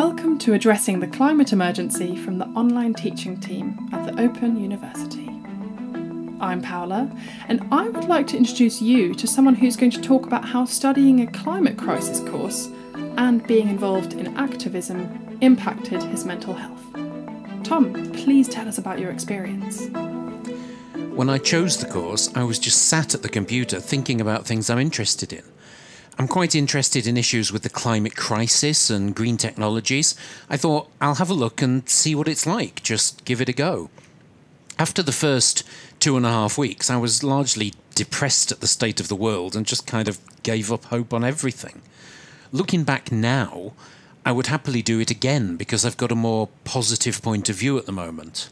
Welcome to Addressing the Climate Emergency from the online teaching team at the Open University. I'm Paola, and I would like to introduce you to someone who's going to talk about how studying a climate crisis course and being involved in activism impacted his mental health. Tom, please tell us about your experience. When I chose the course, I was just sat at the computer thinking about things I'm interested in. I'm quite interested in issues with the climate crisis and green technologies. I thought I'll have a look and see what it's like, just give it a go. After the first 2.5 weeks, I was largely depressed at the state of the world and just kind of gave up hope on everything. Looking back now, I would happily do it again because I've got a more positive point of view at the moment.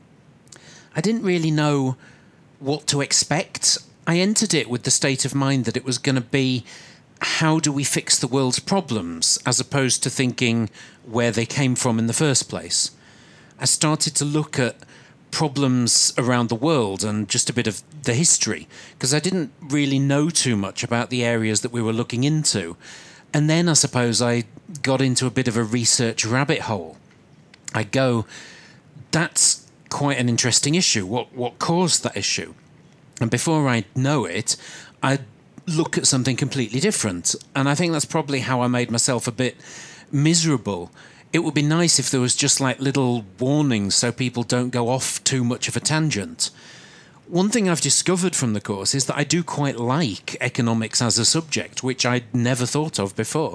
I didn't really know what to expect. I entered it with the state of mind that it was going to be, how do we fix the world's problems, as opposed to thinking where they came from in the first place. I started to look at problems around the world and just a bit of the history, because I didn't really know too much about the areas that we were looking into. And then I suppose I got into a bit of a research rabbit hole. I go, that's quite an interesting issue. What caused that issue? And before I know it, I look at something completely different. And I think that's probably how I made myself a bit miserable. It would be nice if there was just like little warnings so people don't go off too much of a tangent. One thing I've discovered from the course is that I do quite like economics as a subject, which I'd never thought of before.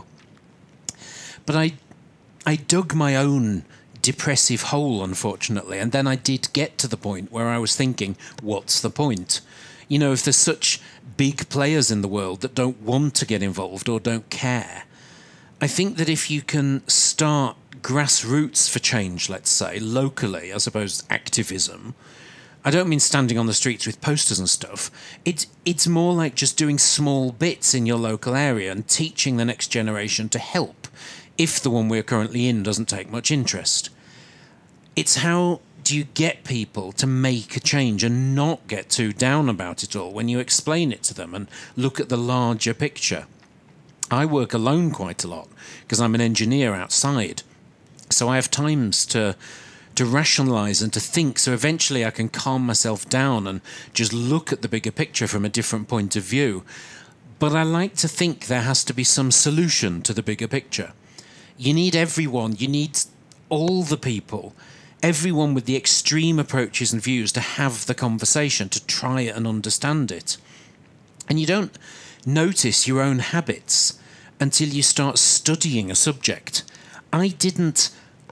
But I dug my own depressive hole, unfortunately, and then I did get to the point where I was thinking, what's the point? You know, if there's such big players in the world that don't want to get involved or don't care, I think that if you can start grassroots for change, let's say, locally, as opposed to activism, I don't mean standing on the streets with posters and stuff. It's more like just doing small bits in your local area and teaching the next generation to help if the one we're currently in doesn't take much interest. It's how do you get people to make a change and not get too down about it all when you explain it to them and look at the larger picture. I work alone quite a lot because I'm an engineer outside, so I have times to rationalise and to think, so eventually I can calm myself down and just look at the bigger picture from a different point of view. But I like to think there has to be some solution to the bigger picture. You need everyone, you need all the people, everyone with the extreme approaches and views to have the conversation, to try and understand it. And you don't notice your own habits until you start studying a subject. I didn't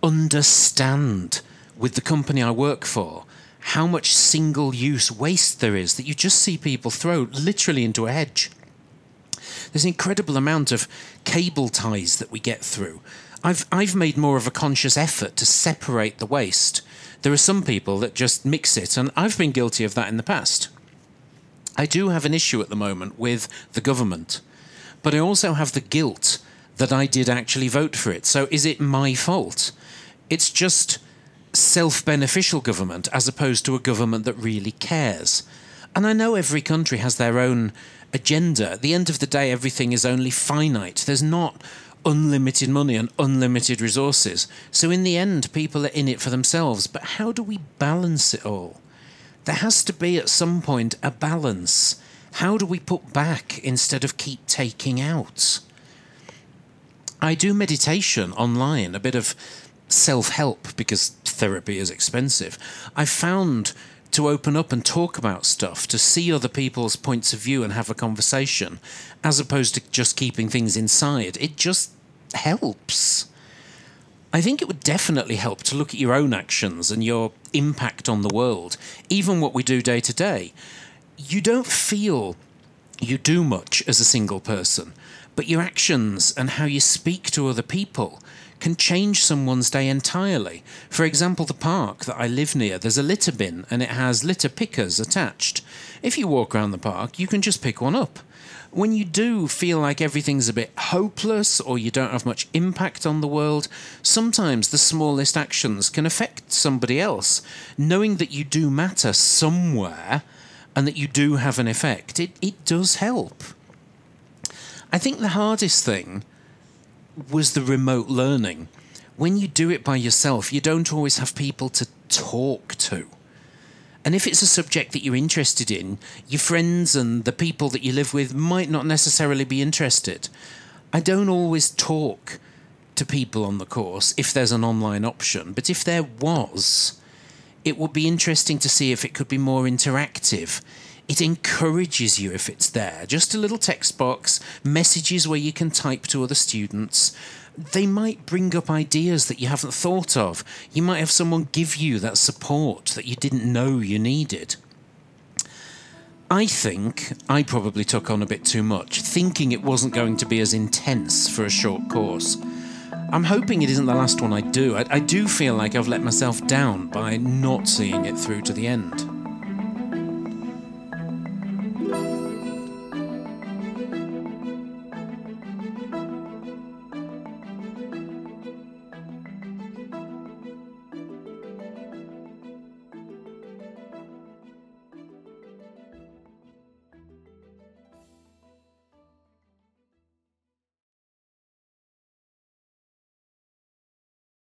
understand with the company I work for how much single-use waste there is that you just see people throw literally into a hedge. There's an incredible amount of cable ties that we get through. I've made more of a conscious effort to separate the waste. There are some people that just mix it, and I've been guilty of that in the past. I do have an issue at the moment with the government, but I also have the guilt that I did actually vote for it. So is it my fault? It's just self-beneficial government as opposed to a government that really cares. And I know every country has their own agenda. At the end of the day, everything is only finite. There's not unlimited money and unlimited resources. So in the end, people are in it for themselves. But how do we balance it all? There has to be at some point a balance. How do we put back instead of keep taking out? I do meditation online, a bit of self-help because therapy is expensive. I found to open up and talk about stuff, to see other people's points of view and have a conversation, as opposed to just keeping things inside. It just helps. I think it would definitely help to look at your own actions and your impact on the world, even what we do day to day. You don't feel you do much as a single person, but your actions and how you speak to other people can change someone's day entirely. For example, the park that I live near, there's a litter bin and it has litter pickers attached. If you walk around the park, you can just pick one up. When you do feel like everything's a bit hopeless or you don't have much impact on the world, sometimes the smallest actions can affect somebody else. Knowing that you do matter somewhere and that you do have an effect, it does help. I think the hardest thing was the remote learning. when you do it by yourself, you don't always have people to talk to. And if it's a subject that you're interested in, your friends and the people that you live with might not necessarily be interested. I don't always talk to people on the course if there's an online option, but if there was, it would be interesting to see if it could be more interactive. It encourages you if it's there. Just a little text box, messages where you can type to other students. They might bring up ideas that you haven't thought of. You might have someone give you that support that you didn't know you needed. I think I probably took on a bit too much, thinking it wasn't going to be as intense for a short course. I'm hoping it isn't the last one I do. I do feel like I've let myself down by not seeing it through to the end.